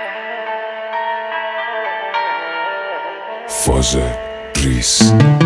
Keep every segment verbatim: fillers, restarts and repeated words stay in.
فاز ریس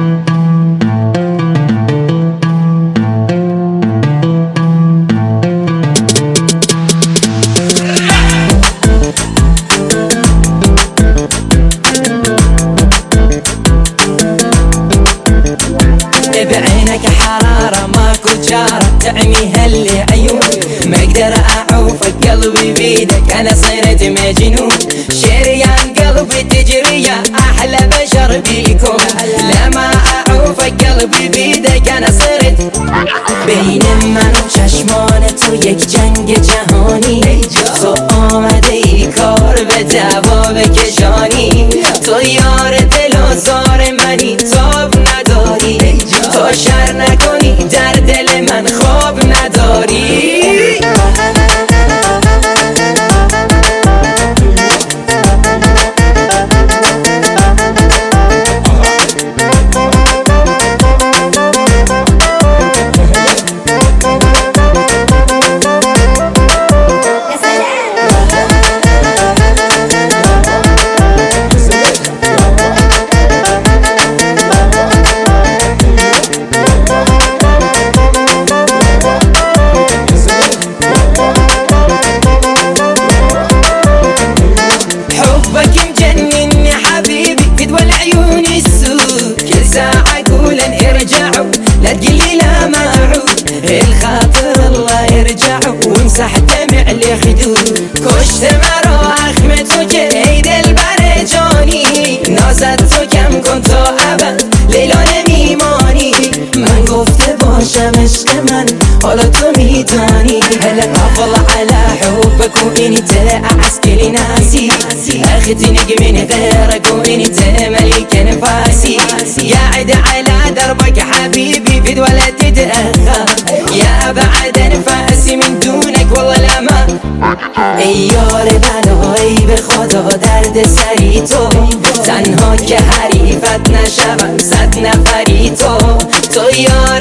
بعينك حرارة ماكو جارة تعمي هاللي عيون ما اقدر اعوفك قلبي بيدك انا صرت مجنون شريان قلبي تجريه احلى بشر بيكم لما اعوفك قلبي بيدك انا صرت بین من و چشمان تو یک جنگ جهانی تو آمده ای کار به دعوا بکشانی تو یار دل و زار منی تاب نداری تو شر نکنی در دل من خواب نداری لا تقلي لا ما اعود الخاطر الله يرجعه وامسح دمع الخدود کشت مرا اخم تو که ای دلبر جانی نازت تو کم کن تا ابد لیلا نمیمانی من گفته باشم عشق من حالا تو میدانی هلا افضل على حبك وانت اعسكري ناسي اخذتني من غيرك وانت ملك نفاسي يا عد على دربك حبيبي في ولا تتأخر يا ابعد انفاسي من دونك والله لا ما ای یار بلایی به خدا درد سری تو تنها که حریفت نشوم صد نفری تو تو یار